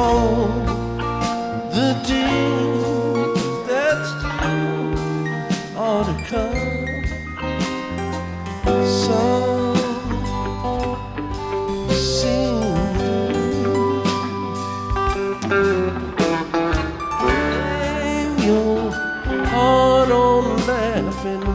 all the dreams that still are to come. Some seem blame your heart on laughing